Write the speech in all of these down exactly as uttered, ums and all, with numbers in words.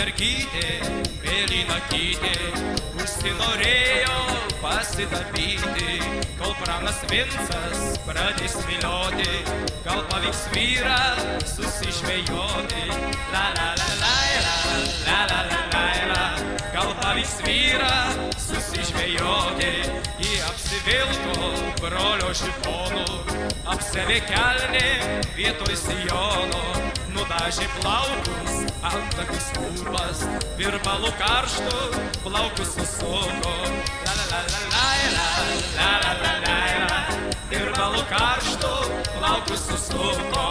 mergytė, mėlynakytė, užsinorėjo pasidabyti, kol pranas Vincas pradės vilioti, gal pavyks vyrą susižvejoti. La la la la la, la la la la la, gal pavyks vyrą susižvejoti. Ji apsivilko brolio šiponu, apsevė kelnė vietoj sijono, nudažė plaukus, antakius lūpas, virbalų karštų plaukus susuko. La la la la la la, la la la la la, virbalų karštų plaukus susuko.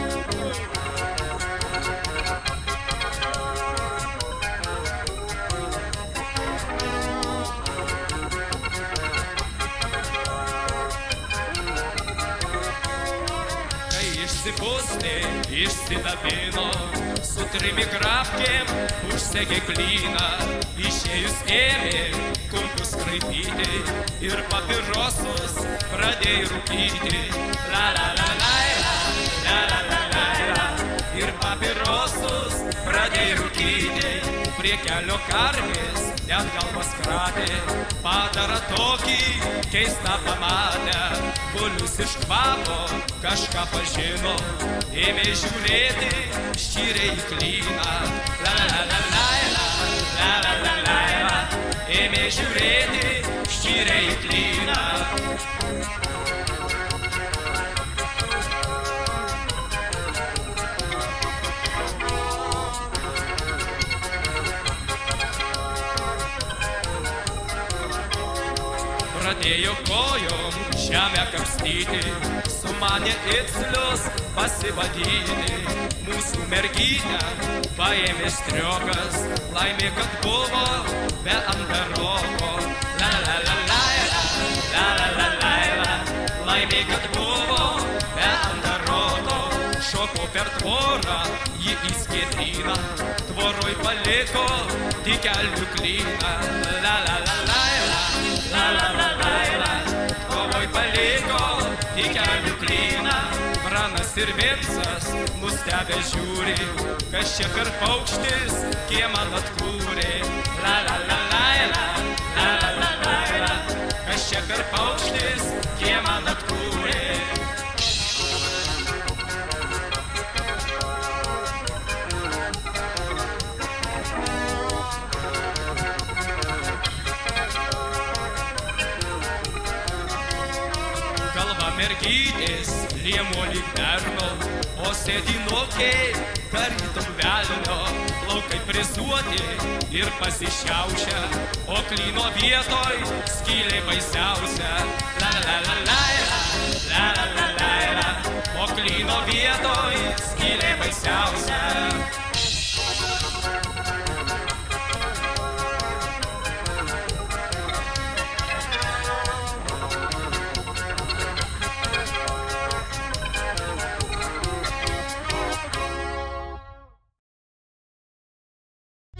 Išsipūstė, išsidabino, su trimi grafkėm užsegė klyną, išėjus ėmė kumpus kraipyti ir papirosus pradėjo rūkyti. La la la la la, la la la la la, ir papirosus pradėjo rūkyti. Prie kelio karvės net galvas kratė, padarą tokį keistą pamatę, bulius iš kvapo kažką pažino, ėmė žiūrėti ščyriai į klyną. La la la la la, la la la la la, ėmė žiūrėti ščyriai į klyną. Pradėjo kojom žemę kapstyti, sumanė iclius pasivadyti. Mūsų mergytę paėmė striokas, laimė, kad buvo be antaroko. La la la la la, la la la la la, laimė, kad buvo be antaroko. Šoko per tvorą, ji į skiedryną, tvoroj paliko tik kelnių klyną. La la la la la, la la la la la, tvoroj paliko tik kelnių klyną. Pranas ir Vincas nustebę žiūri, kas čia per paukštis kiemą atkūrė. La la la la la, la la la la la, kas čia per paukštis kiemą atkūrė. Mergytės liemo lyg berno, o sėdinukiai tarytum velnio, plaukai prizuoti ir pasišiaušia, o klyno vietoj skylė baisiausia. La la la la la, la la la la la, o klyno vietoj skylė baisiausia.